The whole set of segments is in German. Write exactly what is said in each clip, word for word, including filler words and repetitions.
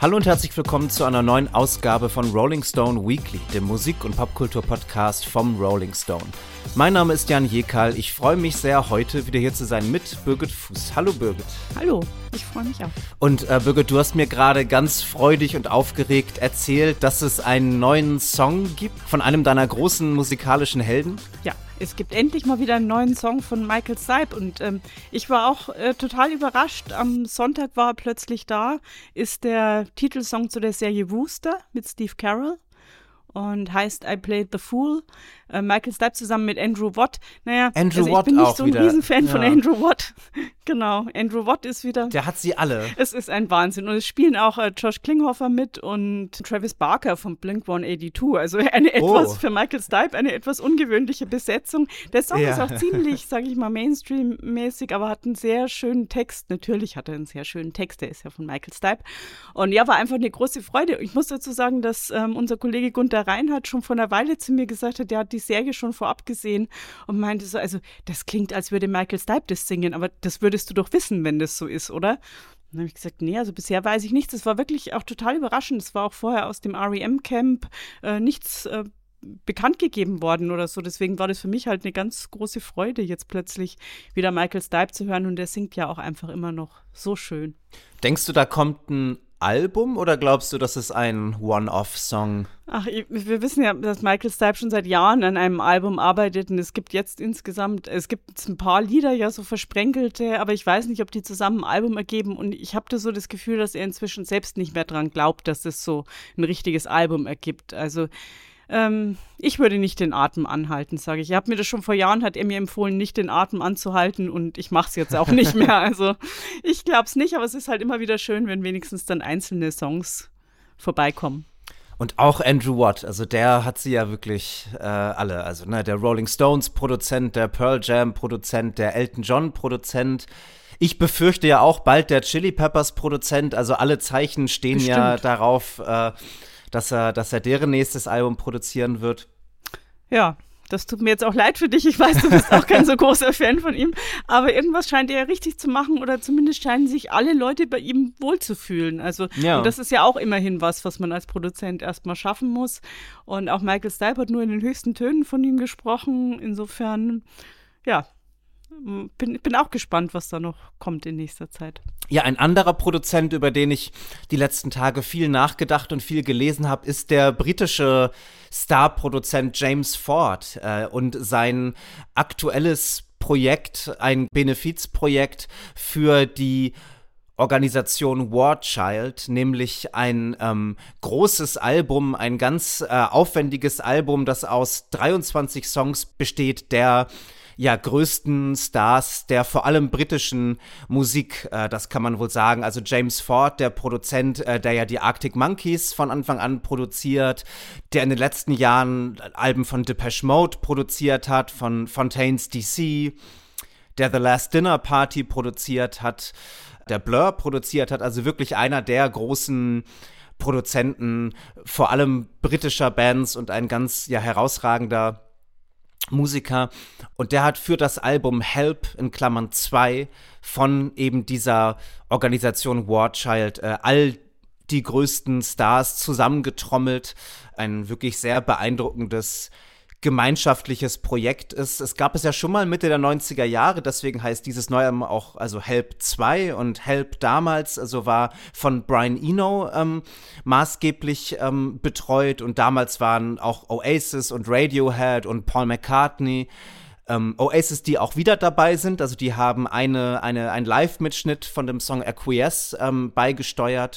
Hallo und herzlich willkommen zu einer neuen Ausgabe von Rolling Stone Weekly, dem Musik- und Popkultur-Podcast vom Rolling Stone. Mein Name ist Jan Jekal. Ich freue mich sehr, heute wieder hier zu sein mit Birgit Fuß. Hallo Birgit. Hallo, ich freue mich auch. Und äh, Birgit, du hast mir gerade ganz freudig und aufgeregt erzählt, dass es einen neuen Song gibt von einem deiner großen musikalischen Helden. Ja, es gibt endlich mal wieder einen neuen Song von Michael Stipe und ähm, ich war auch äh, total überrascht. Am Sonntag war er plötzlich da, ist der Titelsong zu der Serie Wooster mit Steve Carell und heißt I Played the Fool. Äh, Michael Stipe zusammen mit Andrew Watt. Naja, Andrew also ich Watt bin nicht auch so ein wieder. Riesenfan Ja. von Andrew Watt. Genau, Andrew Watt ist wieder... Der hat sie alle. Es ist ein Wahnsinn. Und es spielen auch äh, Josh Klinghoffer mit und Travis Barker von Blink hundertachtzig. Also eine etwas, Oh. für Michael Stipe, eine etwas ungewöhnliche Besetzung. Der Song Ja. ist auch ziemlich, sage ich mal, Mainstream-mäßig, aber hat einen sehr schönen Text. Natürlich hat er einen sehr schönen Text, der ist ja von Michael Stipe. Und ja, war einfach eine große Freude. Ich muss dazu sagen, dass ähm, unser Kollege Gunther Reinhardt schon vor einer Weile zu mir gesagt hat, der hat die Serie schon vorab gesehen und meinte so, also das klingt, als würde Michael Stipe das singen, aber das würdest du doch wissen, wenn das so ist, oder? Dann habe ich gesagt, nee, also bisher weiß ich nichts. Es war wirklich auch total überraschend. Es war auch vorher aus dem R E M-Camp äh, nichts äh, bekannt gegeben worden oder so. Deswegen war das für mich halt eine ganz große Freude, jetzt plötzlich wieder Michael Stipe zu hören. Und der singt ja auch einfach immer noch so schön. Denkst du, da kommt ein Album oder glaubst du, das ist ein One-Off-Song? Ach, ich- wir wissen ja, dass Michael Stipe schon seit Jahren an einem Album arbeitet und es gibt jetzt insgesamt, es gibt jetzt ein paar Lieder, ja so versprenkelte, aber ich weiß nicht, ob die zusammen ein Album ergeben und ich habe da so das Gefühl, dass er inzwischen selbst nicht mehr dran glaubt, dass das so ein richtiges Album ergibt. Also ähm, ich würde nicht den Atem anhalten, sage ich. Ich habe mir das schon vor Jahren, hat er mir empfohlen, nicht den Atem anzuhalten und ich mache es jetzt auch nicht mehr. Also ich glaube es nicht, aber es ist halt immer wieder schön, wenn wenigstens dann einzelne Songs vorbeikommen. Und auch Andrew Watt, also der hat sie ja wirklich äh, alle. Also ne, der Rolling Stones Produzent, der Pearl Jam Produzent, der Elton John Produzent. Ich befürchte ja auch bald der Chili Peppers Produzent. Also alle Zeichen stehen ja Bestimmt. darauf, äh, dass er, dass er deren nächstes Album produzieren wird. Ja, das tut mir jetzt auch leid für dich. Ich weiß, du bist auch kein so großer Fan von ihm. Aber irgendwas scheint er ja richtig zu machen oder zumindest scheinen sich alle Leute bei ihm wohlzufühlen. Also, Ja. und das ist ja auch immerhin was, was man als Produzent erstmal schaffen muss. Und auch Michael Stipe hat nur in den höchsten Tönen von ihm gesprochen. Insofern, ja, bin, bin auch gespannt, was da noch kommt in nächster Zeit. Ja, ein anderer Produzent, über den ich die letzten Tage viel nachgedacht und viel gelesen habe, ist der britische Starproduzent James Ford äh, und sein aktuelles Projekt, ein Benefizprojekt für die Organisation War Child, nämlich ein ähm, großes Album, ein ganz äh, aufwendiges Album, das aus dreiundzwanzig Songs besteht, der ja, größten Stars der vor allem britischen Musik, äh, das kann man wohl sagen. Also James Ford, der Produzent, äh, der ja die Arctic Monkeys von Anfang an produziert, der in den letzten Jahren Alben von Depeche Mode produziert hat, von Fontaines D C, der The Last Dinner Party produziert hat, der Blur produziert hat, also wirklich einer der großen Produzenten, vor allem britischer Bands und ein ganz ja herausragender Musiker, und der hat für das Album Help in Klammern zwei von eben dieser Organisation War Child äh, all die größten Stars zusammengetrommelt. Ein wirklich sehr beeindruckendes gemeinschaftliches Projekt ist. Es gab es ja schon mal Mitte der neunziger Jahre, deswegen heißt dieses neue Album auch also Help zwei, und Help damals also war von Brian Eno ähm, maßgeblich ähm, betreut, und damals waren auch Oasis und Radiohead und Paul McCartney, ähm, Oasis, die auch wieder dabei sind, also die haben eine, eine, einen Live-Mitschnitt von dem Song Acquiesce ähm, beigesteuert.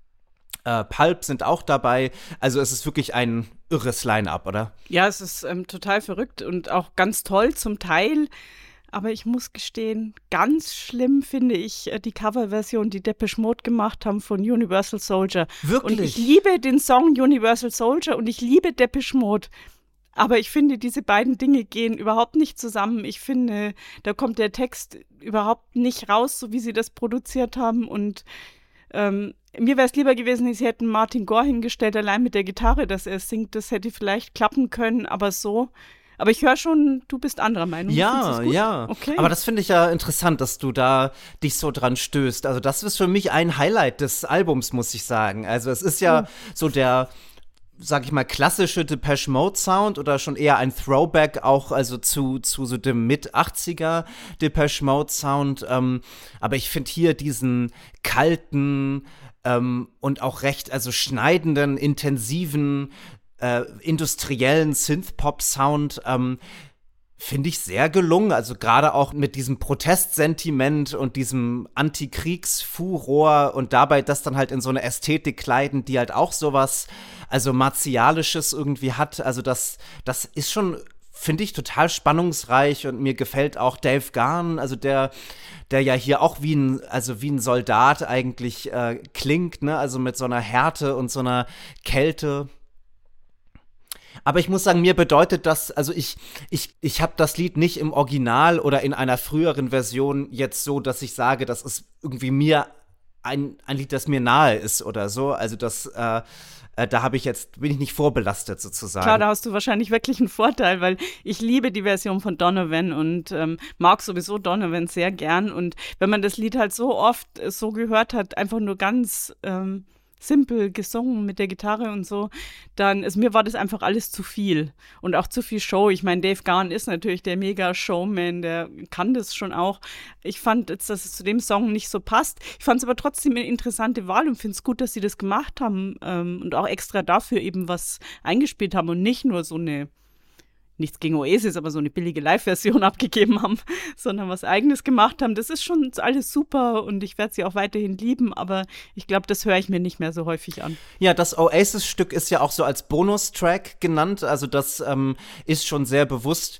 Äh, Pulp sind auch dabei, also es ist wirklich ein irres Line-Up, oder? Ja, es ist ähm, total verrückt und auch ganz toll zum Teil. Aber ich muss gestehen, ganz schlimm finde ich äh, die Coverversion, die Depeche Mode gemacht haben von Universal Soldier. Wirklich? Und ich liebe den Song Universal Soldier und ich liebe Depeche Mode. Aber ich finde, diese beiden Dinge gehen überhaupt nicht zusammen. Ich finde, da kommt der Text überhaupt nicht raus, so wie sie das produziert haben. Und ähm, mir wäre es lieber gewesen, sie hätten Martin Gore hingestellt, allein mit der Gitarre, dass er singt. Das hätte vielleicht klappen können, aber so Aber ich höre schon, du bist anderer Meinung. Ja, ja. Okay. Aber das finde ich ja interessant, dass du da dich so dran stößt. Also das ist für mich ein Highlight des Albums, muss ich sagen. Also es ist ja mhm. so der, sag ich mal, klassische Depeche Mode Sound oder schon eher ein Throwback auch also zu, zu so dem Mit-achtziger Depeche Mode Sound. Ähm, aber ich finde hier diesen kalten ähm, und auch recht also schneidenden, intensiven Äh, industriellen Synth-Pop-Sound ähm, finde ich sehr gelungen. Also gerade auch mit diesem Protestsentiment und diesem Antikriegsfuror und dabei das dann halt in so eine Ästhetik kleiden, die halt auch sowas, also Martialisches irgendwie hat. Also das, das ist schon, finde ich, total spannungsreich und mir gefällt auch Dave Gahan, also der der ja hier auch wie ein, also wie ein Soldat eigentlich äh, klingt, ne? Also mit so einer Härte und so einer Kälte. Aber ich muss sagen, mir bedeutet das, also ich, ich, ich habe das Lied nicht im Original oder in einer früheren Version jetzt so, dass ich sage, das ist irgendwie mir ein, ein Lied, das mir nahe ist oder so. Also das, äh, äh, da habe ich jetzt, bin ich nicht vorbelastet sozusagen. Klar, da hast du wahrscheinlich wirklich einen Vorteil, weil ich liebe die Version von Donovan und ähm, mag sowieso Donovan sehr gern. Und wenn man das Lied halt so oft äh, so gehört hat, einfach nur ganz ähm, simpel gesungen mit der Gitarre und so, dann ist, mir war das einfach alles zu viel und auch zu viel Show. Ich meine, Dave Gahan ist natürlich der Mega-Showman, der kann das schon auch. Ich fand jetzt, dass es zu dem Song nicht so passt. Ich fand es aber trotzdem eine interessante Wahl und finde es gut, dass sie das gemacht haben ähm, und auch extra dafür eben was eingespielt haben und nicht nur so eine, nichts gegen Oasis, aber so eine billige Live-Version abgegeben haben, sondern was Eigenes gemacht haben. Das ist schon alles super und ich werde sie auch weiterhin lieben, aber ich glaube, das höre ich mir nicht mehr so häufig an. Ja, das Oasis-Stück ist ja auch so als Bonustrack genannt, also das ähm, ist schon sehr bewusst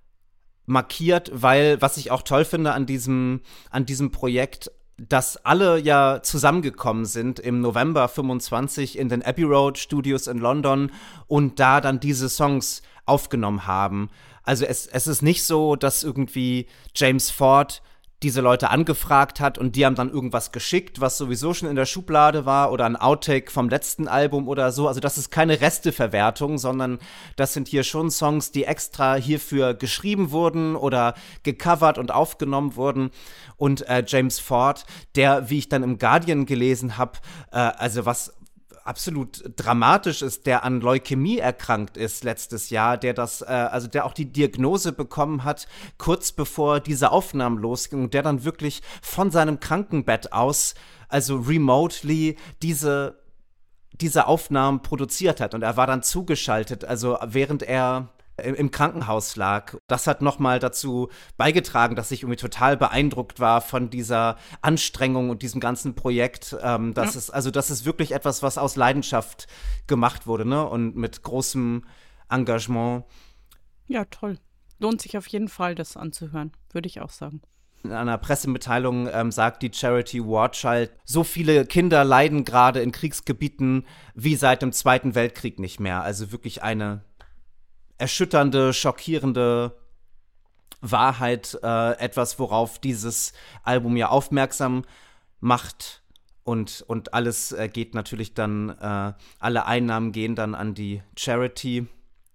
markiert, weil, was ich auch toll finde an diesem, an diesem Projekt, dass alle ja zusammengekommen sind im November fünfundzwanzig in den Abbey Road Studios in London und da dann diese Songs aufgenommen haben. Also es, es ist nicht so, dass irgendwie James Ford diese Leute angefragt hat und die haben dann irgendwas geschickt, was sowieso schon in der Schublade war oder ein Outtake vom letzten Album oder so. Also das ist keine Resteverwertung, sondern das sind hier schon Songs, die extra hierfür geschrieben wurden oder gecovert und aufgenommen wurden. Und äh, James Ford, der, wie ich dann im Guardian gelesen habe, äh, also was absolut dramatisch ist, der an Leukämie erkrankt ist letztes Jahr, der das, äh, also der auch die Diagnose bekommen hat, kurz bevor diese Aufnahmen losgingen, der dann wirklich von seinem Krankenbett aus, also remotely, diese, diese Aufnahmen produziert hat. Und er war dann zugeschaltet, also während er im Krankenhaus lag. Das hat nochmal dazu beigetragen, dass ich irgendwie total beeindruckt war von dieser Anstrengung und diesem ganzen Projekt. Ähm, das ja. ist, also das ist wirklich etwas, was aus Leidenschaft gemacht wurde, ne? Und mit großem Engagement. Ja, toll. Lohnt sich auf jeden Fall, das anzuhören, würde ich auch sagen. In einer Pressemitteilung ähm, sagt die Charity War Child, so viele Kinder leiden gerade in Kriegsgebieten wie seit dem Zweiten Weltkrieg nicht mehr. Also wirklich eine erschütternde, schockierende Wahrheit, äh, etwas, worauf dieses Album ja aufmerksam macht und, und alles äh, geht natürlich dann, äh, alle Einnahmen gehen dann an die Charity.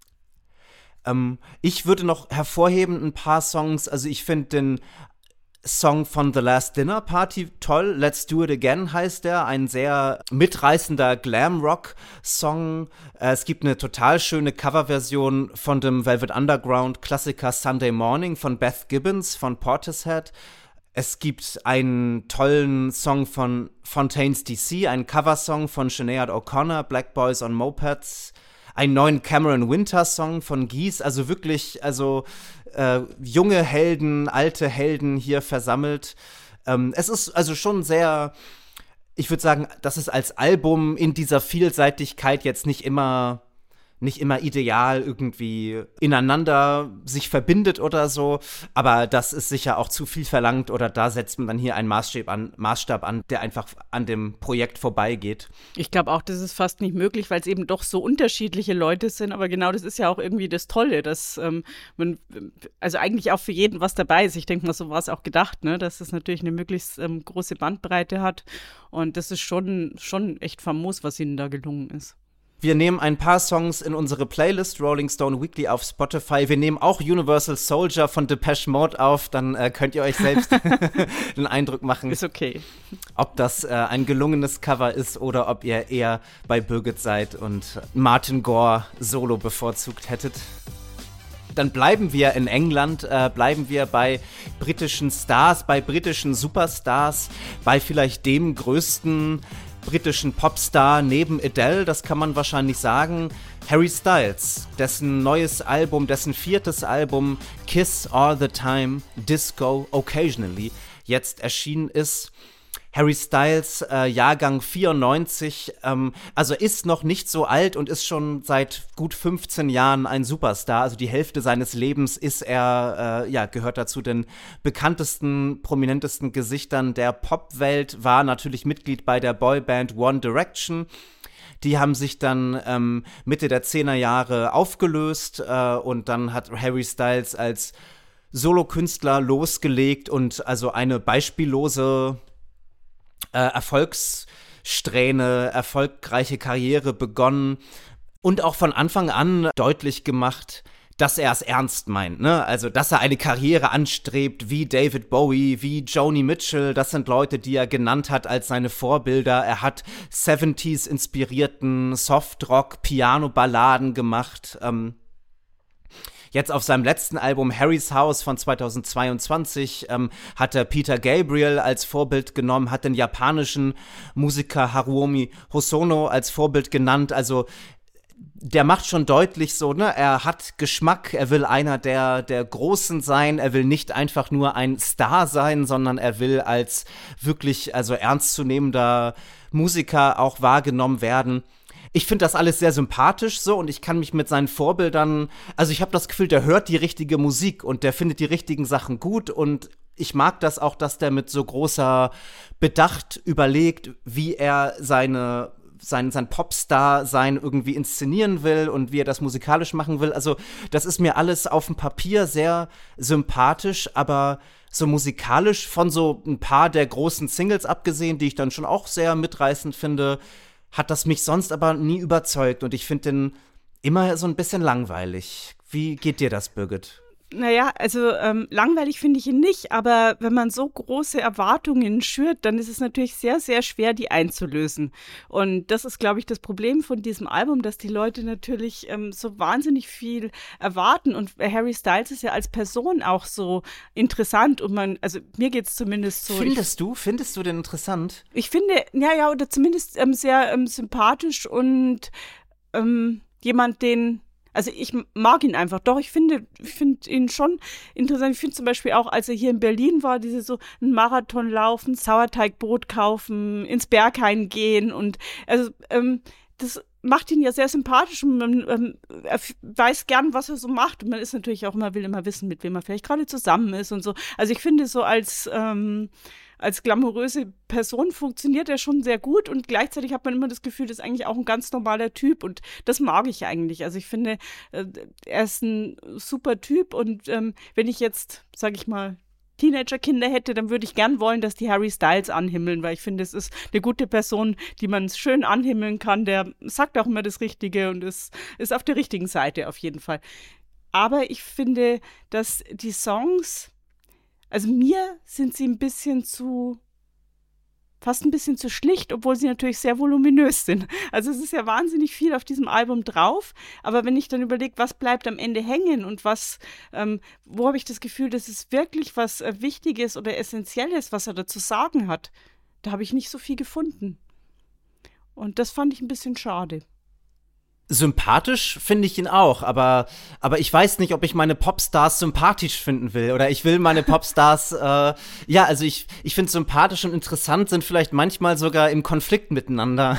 Ähm, ich würde noch hervorheben ein paar Songs, also ich finde den Song von The Last Dinner Party toll, Let's Do It Again heißt der, ein sehr mitreißender Glam-Rock-Song. Äh, es gibt eine total schöne Coverversion von dem Velvet Underground-Klassiker Sunday Morning von Beth Gibbons von Portishead. Es gibt einen tollen Song von Fontaines D C, einen Coversong von Sinead O'Connor, Black Boys on Mopeds, einen neuen Cameron Winter-Song von Geese, also wirklich, also äh, junge Helden, alte Helden hier versammelt. Ähm, es ist also schon sehr, ich würde sagen, dass es als Album in dieser Vielseitigkeit jetzt nicht immer nicht immer ideal irgendwie ineinander sich verbindet oder so, aber das ist sicher auch zu viel verlangt oder da setzt man dann hier einen Maßstab an, Maßstab an, der einfach an dem Projekt vorbeigeht. Ich glaube auch, das ist fast nicht möglich, weil es eben doch so unterschiedliche Leute sind, aber genau das ist ja auch irgendwie das Tolle, dass ähm, man, also eigentlich auch für jeden was dabei ist. Ich denke mal, so war es auch gedacht, ne, dass es natürlich eine möglichst ähm, große Bandbreite hat und das ist schon, schon echt famos, was ihnen da gelungen ist. Wir nehmen ein paar Songs in unsere Playlist Rolling Stone Weekly auf Spotify. Wir nehmen auch Universal Soldier von Depeche Mode auf. Dann äh, könnt ihr euch selbst den Eindruck machen. Ist okay. Ob das äh, ein gelungenes Cover ist oder ob ihr eher bei Birgit seid und Martin Gore solo bevorzugt hättet. Dann bleiben wir in England, äh, bleiben wir bei britischen Stars, bei britischen Superstars, bei vielleicht dem größten britischen Popstar neben Adele, das kann man wahrscheinlich sagen, Harry Styles, dessen neues Album, dessen viertes Album Kiss All the Time, Disco Occasionally jetzt erschienen ist. Harry Styles, äh, Jahrgang vierundneunzig, ähm, also ist noch nicht so alt und ist schon seit gut fünfzehn Jahren ein Superstar. Also die Hälfte seines Lebens ist er, äh, ja, gehört dazu den bekanntesten, prominentesten Gesichtern der Popwelt, war natürlich Mitglied bei der Boyband One Direction. Die haben sich dann ähm, Mitte der zehner Jahre aufgelöst äh, und dann hat Harry Styles als Solokünstler losgelegt und also eine beispiellose Äh, Erfolgssträhne, erfolgreiche Karriere begonnen und auch von Anfang an deutlich gemacht, dass er es ernst meint, ne? Also, dass er eine Karriere anstrebt wie David Bowie, wie Joni Mitchell, das sind Leute, die er genannt hat als seine Vorbilder. Er hat siebziger-inspirierten Softrock, Piano-Balladen gemacht, ähm, Jetzt auf seinem letzten Album Harry's House von zweitausendzweiundzwanzig ähm, hat er Peter Gabriel als Vorbild genommen, hat den japanischen Musiker Haruomi Hosono als Vorbild genannt. Also der macht schon deutlich so, ne, er hat Geschmack, er will einer der, der Großen sein, er will nicht einfach nur ein Star sein, sondern er will als wirklich, also ernstzunehmender Musiker auch wahrgenommen werden. Ich finde das alles sehr sympathisch so und ich kann mich mit seinen Vorbildern, also ich habe das Gefühl, der hört die richtige Musik und der findet die richtigen Sachen gut und ich mag das auch, dass der mit so großer Bedacht überlegt, wie er seine sein, sein Popstar-Sein irgendwie inszenieren will und wie er das musikalisch machen will. Also das ist mir alles auf dem Papier sehr sympathisch, aber so musikalisch von so ein paar der großen Singles abgesehen, die ich dann schon auch sehr mitreißend finde, hat das mich sonst aber nie überzeugt und ich finde den immer so ein bisschen langweilig. Wie geht dir das, Birgit? Naja, also ähm, langweilig finde ich ihn nicht, aber wenn man so große Erwartungen schürt, dann ist es natürlich sehr, sehr schwer, die einzulösen. Und das ist, glaube ich, das Problem von diesem Album, dass die Leute natürlich ähm, so wahnsinnig viel erwarten. Und Harry Styles ist ja als Person auch so interessant und man, also mir geht es zumindest so. Findest ich, du? Findest du den interessant? Ich finde, ja, ja, oder zumindest ähm, sehr ähm, sympathisch und ähm, jemand, den Also ich mag ihn einfach. Doch, ich finde, ich finde ihn schon interessant. Ich finde zum Beispiel auch, als er hier in Berlin war, diese so einen Marathon laufen, Sauerteigbrot kaufen, ins Berghain gehen und also ähm, das macht ihn ja sehr sympathisch und man ähm, er weiß gern, was er so macht. Und man ist natürlich auch immer, will immer wissen, mit wem er vielleicht gerade zusammen ist und so. Also ich finde so als ähm, als glamouröse Person funktioniert er schon sehr gut und gleichzeitig hat man immer das Gefühl, das ist eigentlich auch ein ganz normaler Typ und das mag ich eigentlich. Also ich finde, äh, er ist ein super Typ und ähm, wenn ich jetzt, sag ich mal, Teenagerkinder hätte, dann würde ich gern wollen, dass die Harry Styles anhimmeln, weil ich finde, es ist eine gute Person, die man schön anhimmeln kann, der sagt auch immer das Richtige und ist, ist auf der richtigen Seite auf jeden Fall. Aber ich finde, dass die Songs, also mir sind sie ein bisschen zu, fast ein bisschen zu schlicht, obwohl sie natürlich sehr voluminös sind. Also es ist ja wahnsinnig viel auf diesem Album drauf, aber wenn ich dann überlege, was bleibt am Ende hängen und was, ähm, wo habe ich das Gefühl, dass es wirklich was äh, Wichtiges oder Essentielles, was er da zu sagen hat, da habe ich nicht so viel gefunden. Und das fand ich ein bisschen schade. Sympathisch finde ich ihn auch, aber, aber ich weiß nicht, ob ich meine Popstars sympathisch finden will oder ich will meine Popstars, äh, ja, also ich, ich finde sympathisch und interessant sind vielleicht manchmal sogar im Konflikt miteinander.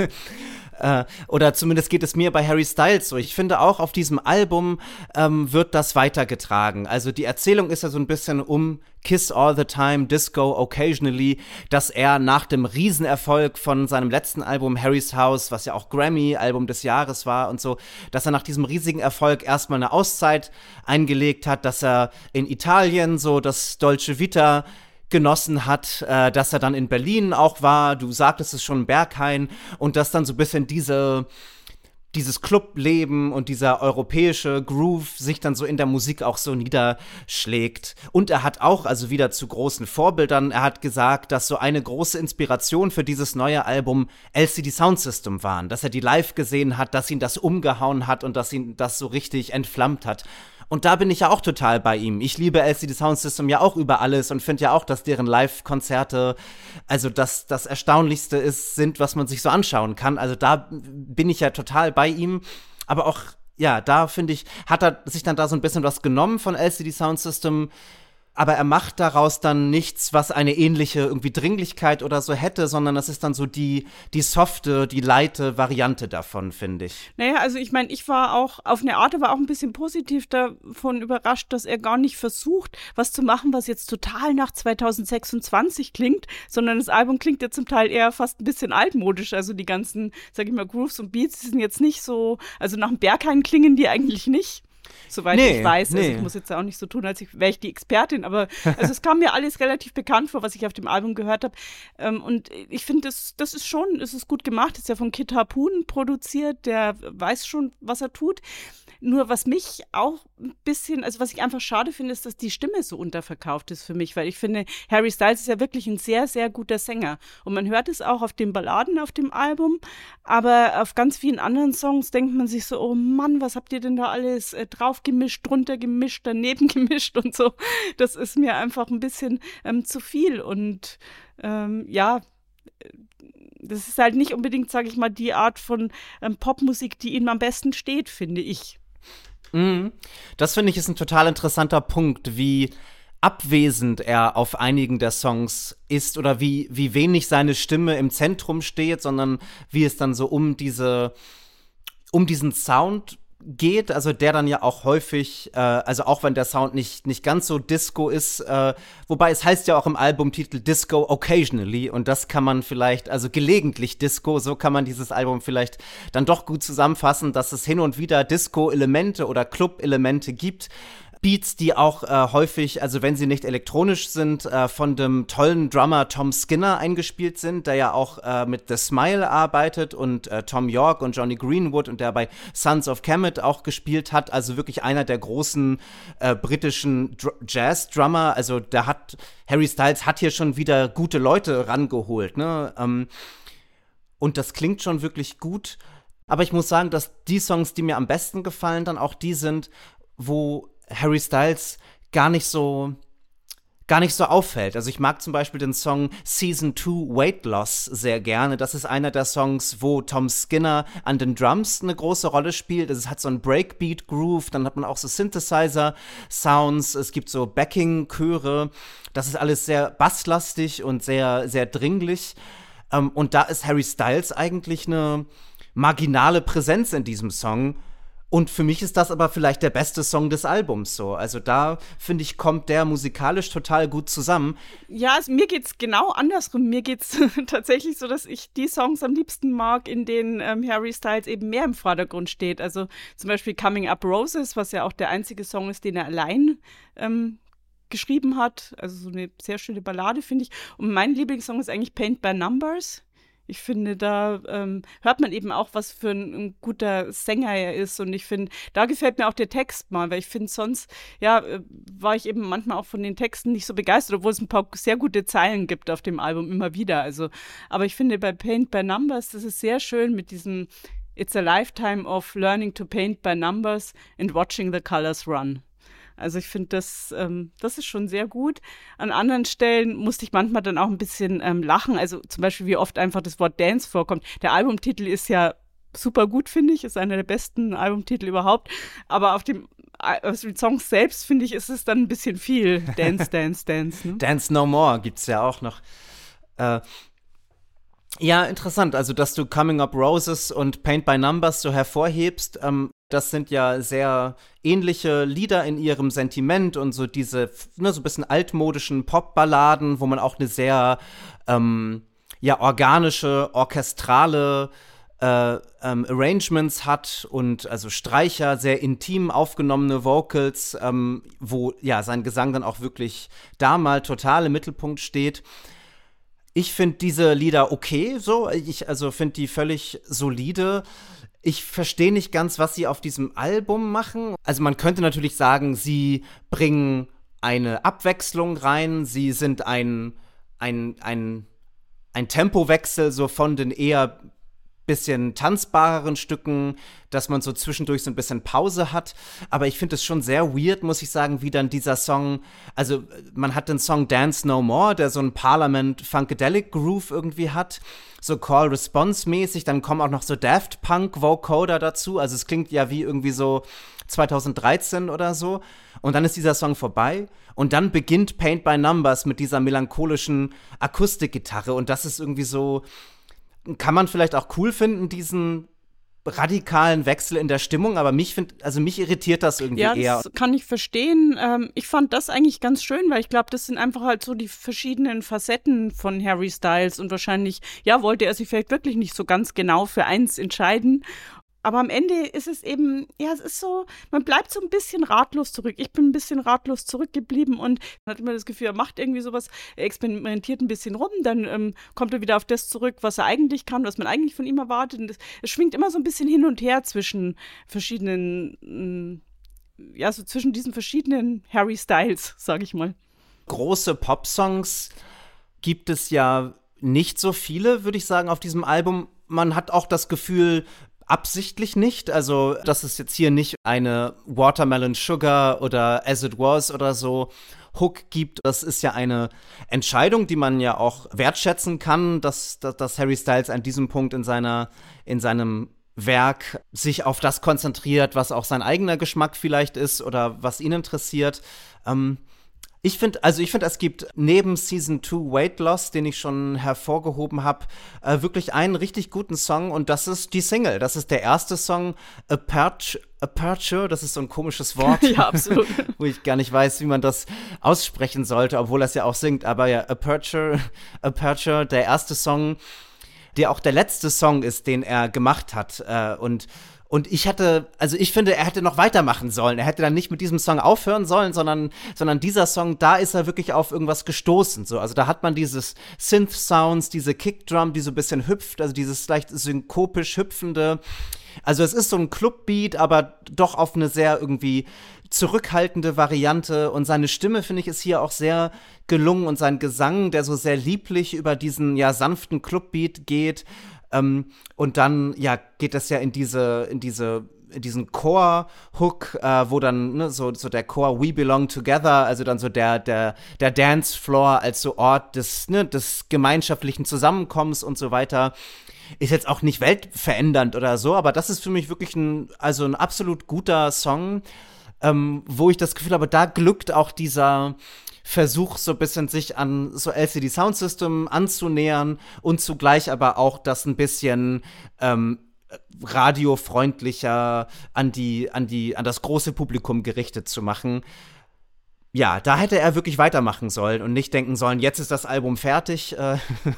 Äh, oder zumindest geht es mir bei Harry Styles so. Ich finde auch auf diesem Album ähm, wird das weitergetragen. Also die Erzählung ist ja so ein bisschen um Kiss All the Time, Disco Occasionally, dass er nach dem Riesenerfolg von seinem letzten Album Harry's House, was ja auch Grammy-Album des Jahres war und so, dass er nach diesem riesigen Erfolg erstmal eine Auszeit eingelegt hat, dass er in Italien so das Dolce Vita genossen hat, äh, dass er dann in Berlin auch war, du sagtest es schon, Berghain, und dass dann so ein bisschen diese dieses Clubleben und dieser europäische Groove sich dann so in der Musik auch so niederschlägt. Und er hat auch, also wieder zu großen Vorbildern, er hat gesagt, dass so eine große Inspiration für dieses neue Album L C D Soundsystem waren, dass er die live gesehen hat, dass ihn das umgehauen hat und dass ihn das so richtig entflammt hat. Und da bin ich ja auch total bei ihm. Ich liebe L C D Soundsystem ja auch über alles und finde ja auch, dass deren Live-Konzerte, also das, das Erstaunlichste ist, sind, was man sich so anschauen kann. Also da bin ich ja total bei ihm. Aber auch, ja, da finde ich, hat er sich dann da so ein bisschen was genommen von L C D Soundsystem. Aber er macht daraus dann nichts, was eine ähnliche irgendwie Dringlichkeit oder so hätte, sondern das ist dann so die, die softe, die lighte Variante davon, finde ich. Naja, also ich meine, ich war auch, auf eine Art war auch ein bisschen positiv davon überrascht, dass er gar nicht versucht, was zu machen, was jetzt total nach zwanzig sechsundzwanzig klingt, sondern das Album klingt ja zum Teil eher fast ein bisschen altmodisch. Also die ganzen, sag ich mal, Grooves und Beats, die sind jetzt nicht so, also nach dem Berghain klingen die eigentlich nicht. Soweit nee, ich weiß. Nee. Also ich muss jetzt auch nicht so tun, als wäre ich die Expertin, aber also es kam mir alles relativ bekannt vor, was ich auf dem Album gehört habe. Ähm, und ich finde, das, das ist schon, es ist gut gemacht. Das ist ja von Kid Harpoon produziert, der weiß schon, was er tut. Nur was mich auch ein bisschen, also was ich einfach schade finde, ist, dass die Stimme so unterverkauft ist für mich, weil ich finde, Harry Styles ist ja wirklich ein sehr, sehr guter Sänger. Und man hört es auch auf den Balladen auf dem Album, aber auf ganz vielen anderen Songs denkt man sich so, oh Mann, was habt ihr denn da alles äh, drauf gemischt, drunter gemischt, daneben gemischt und so. Das ist mir einfach ein bisschen ähm, zu viel und ähm, ja, das ist halt nicht unbedingt, sage ich mal, die Art von ähm, Popmusik, die ihm am besten steht, finde ich. Mhm. Das finde ich ist ein total interessanter Punkt, wie abwesend er auf einigen der Songs ist oder wie, wie wenig seine Stimme im Zentrum steht, sondern wie es dann so um diese, um diesen Sound geht, also der dann ja auch häufig, äh, also auch wenn der Sound nicht, nicht ganz so Disco ist, äh, wobei es heißt ja auch im Albumtitel Disco Occasionally und das kann man vielleicht, also gelegentlich Disco, so kann man dieses Album vielleicht dann doch gut zusammenfassen, dass es hin und wieder Disco-Elemente oder Club-Elemente gibt. Beats, die auch äh, häufig, also wenn sie nicht elektronisch sind, äh, von dem tollen Drummer Tom Skinner eingespielt sind, der ja auch äh, mit The Smile arbeitet und äh, Tom York und Johnny Greenwood und der bei Sons of Kemet auch gespielt hat, also wirklich einer der großen äh, britischen Dr- Jazz-Drummer, also der hat, Harry Styles hat hier schon wieder gute Leute rangeholt, ne, ähm, und das klingt schon wirklich gut, aber ich muss sagen, dass die Songs, die mir am besten gefallen, dann auch die sind, wo Harry Styles gar nicht so gar nicht so auffällt. Also ich mag zum Beispiel den Song Season two Weight Loss sehr gerne. Das ist einer der Songs, wo Tom Skinner an den Drums eine große Rolle spielt. Es hat so einen Breakbeat-Groove, dann hat man auch so Synthesizer-Sounds, es gibt so Backing-Chöre. Das ist alles sehr basslastig und sehr, sehr dringlich. Um, und da ist Harry Styles eigentlich eine marginale Präsenz in diesem Song. Und für mich ist das aber vielleicht der beste Song des Albums so. Also da, finde ich, kommt der musikalisch total gut zusammen. Ja, also mir geht's genau andersrum. Mir geht's tatsächlich so, dass ich die Songs am liebsten mag, in denen ähm, Harry Styles eben mehr im Vordergrund steht. Also zum Beispiel Coming Up Roses, was ja auch der einzige Song ist, den er allein ähm, geschrieben hat. Also so eine sehr schöne Ballade, finde ich. Und mein Lieblingssong ist eigentlich Paint by Numbers. Ich finde, da ähm, hört man eben auch, was für ein, ein guter Sänger er ist. Und ich finde, da gefällt mir auch der Text mal, weil ich finde, sonst, ja, äh, war ich eben manchmal auch von den Texten nicht so begeistert, obwohl es ein paar sehr gute Zeilen gibt auf dem Album, immer wieder. Also, aber ich finde, bei Paint by Numbers, das ist sehr schön mit diesem It's a lifetime of learning to paint by numbers and watching the colors run. Also ich finde, das, ähm, das ist schon sehr gut. An anderen Stellen musste ich manchmal dann auch ein bisschen ähm, lachen. Also zum Beispiel, wie oft einfach das Wort Dance vorkommt. Der Albumtitel ist ja super gut, finde ich. Ist einer der besten Albumtitel überhaupt. Aber auf dem also die Songs selbst, finde ich, ist es dann ein bisschen viel. Dance, Dance, Dance. Ne? Dance No More gibt's ja auch noch. Äh, ja, interessant. Also, dass du Coming Up Roses und Paint by Numbers so hervorhebst, ähm, das sind ja sehr ähnliche Lieder in ihrem Sentiment und so diese, ne, so ein bisschen altmodischen Popballaden, wo man auch eine sehr, ähm, ja, organische, orchestrale äh, ähm, Arrangements hat und also Streicher, sehr intim aufgenommene Vocals, ähm, wo, ja, sein Gesang dann auch wirklich da mal total im Mittelpunkt steht. Ich finde diese Lieder okay, so. Ich also finde die völlig solide. Ich verstehe nicht ganz, was sie auf diesem Album machen. Also man könnte natürlich sagen, sie bringen eine Abwechslung rein, sie sind ein, ein, ein, ein Tempowechsel so von den eher bisschen tanzbareren Stücken, dass man so zwischendurch so ein bisschen Pause hat. Aber ich finde es schon sehr weird, muss ich sagen, wie dann dieser Song, also man hat den Song Dance No More, der so ein Parliament-Funkadelic-Groove irgendwie hat, so Call-Response-mäßig, dann kommen auch noch so Daft Punk-Vocoder dazu, also es klingt ja wie irgendwie so zwanzig dreizehn oder so. Und dann ist dieser Song vorbei und dann beginnt Paint by Numbers mit dieser melancholischen Akustikgitarre und das ist irgendwie so, kann man vielleicht auch cool finden, diesen radikalen Wechsel in der Stimmung, aber mich find, also mich irritiert das irgendwie ja, eher. Ja, das kann ich verstehen. Ähm, ich fand das eigentlich ganz schön, weil ich glaube, das sind einfach halt so die verschiedenen Facetten von Harry Styles und wahrscheinlich, ja, wollte er sich vielleicht wirklich nicht so ganz genau für eins entscheiden. Aber am Ende ist es eben, ja, es ist so, man bleibt so ein bisschen ratlos zurück. Ich bin ein bisschen ratlos zurückgeblieben und man hat immer das Gefühl, er macht irgendwie sowas, er experimentiert ein bisschen rum, dann ähm, kommt er wieder auf das zurück, was er eigentlich kann, was man eigentlich von ihm erwartet. Und es, es schwingt immer so ein bisschen hin und her zwischen verschiedenen, äh, ja, so zwischen diesen verschiedenen Harry Styles, sag ich mal. Große Popsongs gibt es ja nicht so viele, würde ich sagen, auf diesem Album. Man hat auch das Gefühl, absichtlich nicht, also dass es jetzt hier nicht eine Watermelon Sugar oder As It Was oder so Hook gibt. Das ist ja eine Entscheidung, die man ja auch wertschätzen kann, dass, dass, dass Harry Styles an diesem Punkt in seiner, in seinem Werk sich auf das konzentriert, was auch sein eigener Geschmack vielleicht ist oder was ihn interessiert. Ähm, Ich finde, also ich finde, es gibt neben Season zwei Weight Loss, den ich schon hervorgehoben habe, äh, wirklich einen richtig guten Song und das ist die Single. Das ist der erste Song, Aperture, Aperture, das ist so ein komisches Wort. Ja, absolut. Wo ich gar nicht weiß, wie man das aussprechen sollte, obwohl er es ja auch singt. Aber ja, Aperture, Aperture, der erste Song, der auch der letzte Song ist, den er gemacht hat. Äh, und Und ich hatte, also ich finde, er hätte noch weitermachen sollen. Er hätte dann nicht mit diesem Song aufhören sollen, sondern, sondern dieser Song, da ist er wirklich auf irgendwas gestoßen. So. Also da hat man dieses Synth-Sounds, diese Kickdrum, die so ein bisschen hüpft, also dieses leicht synkopisch hüpfende. Also es ist so ein Clubbeat, aber doch auf eine sehr irgendwie zurückhaltende Variante. Und seine Stimme, finde ich, ist hier auch sehr gelungen. Und sein Gesang, der so sehr lieblich über diesen, ja, sanften Clubbeat geht. Um, und dann, ja, geht das ja in diese, in diese, in diesen Chor-Hook, äh, wo dann, ne, so, so der Chor We Belong Together, also dann so der, der, der Dancefloor als so Ort des, ne, des gemeinschaftlichen Zusammenkommens und so weiter. Ist jetzt auch nicht weltverändernd oder so, aber das ist für mich wirklich ein, also ein absolut guter Song, ähm, wo ich das Gefühl habe, da glückt auch dieser Versuch, so ein bisschen sich an so L C D Sound System anzunähern und zugleich aber auch das ein bisschen ähm, radiofreundlicher an die, an die, an das große Publikum gerichtet zu machen. Ja, da hätte er wirklich weitermachen sollen und nicht denken sollen, jetzt ist das Album fertig, äh,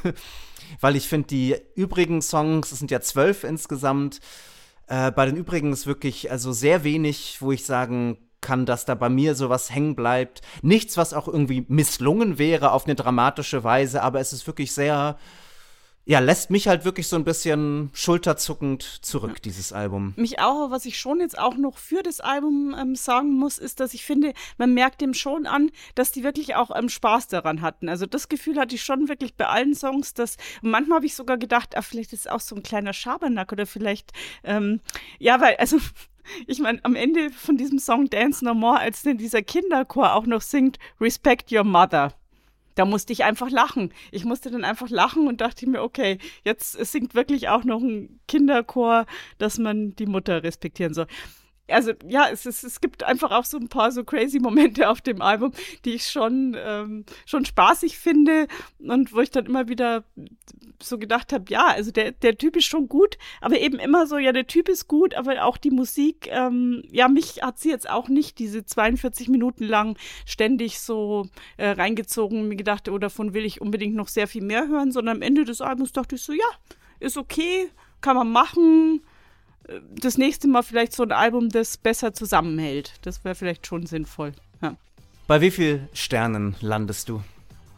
weil ich finde, die übrigen Songs, es sind ja zwölf insgesamt, äh, bei den übrigen ist wirklich also sehr wenig, wo ich sagen kann, dass da bei mir sowas hängen bleibt. Nichts, was auch irgendwie misslungen wäre auf eine dramatische Weise, aber es ist wirklich sehr, ja, lässt mich halt wirklich so ein bisschen schulterzuckend zurück, ja. Dieses Album. Mich auch, was ich schon jetzt auch noch für das Album ähm, sagen muss, ist, dass ich finde, man merkt dem schon an, dass die wirklich auch ähm, Spaß daran hatten. Also das Gefühl hatte ich schon wirklich bei allen Songs, dass, und manchmal habe ich sogar gedacht, ah, vielleicht ist es auch so ein kleiner Schabernack oder vielleicht, ähm, ja, weil, also ich meine, am Ende von diesem Song Dance No More, als denn dieser Kinderchor auch noch singt, Respect Your Mother, da musste ich einfach lachen. Ich musste dann einfach lachen und dachte mir, okay, jetzt singt wirklich auch noch ein Kinderchor, dass man die Mutter respektieren soll. Also ja, es, ist, es gibt einfach auch so ein paar so crazy Momente auf dem Album, die ich schon, ähm, schon spaßig finde und wo ich dann immer wieder so gedacht habe, ja, also der, der Typ ist schon gut, aber eben immer so, ja, der Typ ist gut, aber auch die Musik, ähm, ja, mich hat sie jetzt auch nicht diese zweiundvierzig Minuten lang ständig so äh, reingezogen und mir gedacht, oh, davon will ich unbedingt noch sehr viel mehr hören, sondern am Ende des Albums dachte ich so, ja, ist okay, kann man machen. Das nächste Mal vielleicht so ein Album, das besser zusammenhält. Das wäre vielleicht schon sinnvoll. Ja. Bei wie vielen Sternen landest du?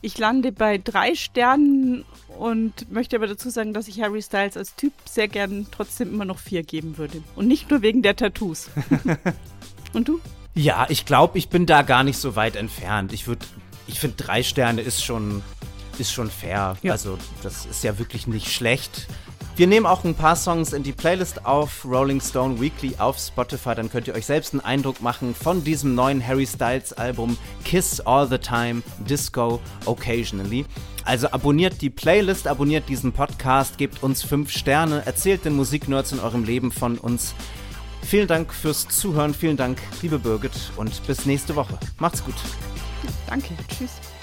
Ich lande bei drei Sternen und möchte aber dazu sagen, dass ich Harry Styles als Typ sehr gern trotzdem immer noch vier geben würde. Und nicht nur wegen der Tattoos. Und du? Ja, ich glaube, ich bin da gar nicht so weit entfernt. Ich würde, ich finde, drei Sterne ist schon, ist schon fair. Ja. Also das ist ja wirklich nicht schlecht. Wir nehmen auch ein paar Songs in die Playlist auf Rolling Stone Weekly auf Spotify. Dann könnt ihr euch selbst einen Eindruck machen von diesem neuen Harry Styles Album Kiss All the Time, Disco Occasionally. Also abonniert die Playlist, abonniert diesen Podcast, gebt uns fünf Sterne, erzählt den Musiknerds in eurem Leben von uns. Vielen Dank fürs Zuhören, vielen Dank, liebe Birgit, und bis nächste Woche. Macht's gut. Danke, tschüss.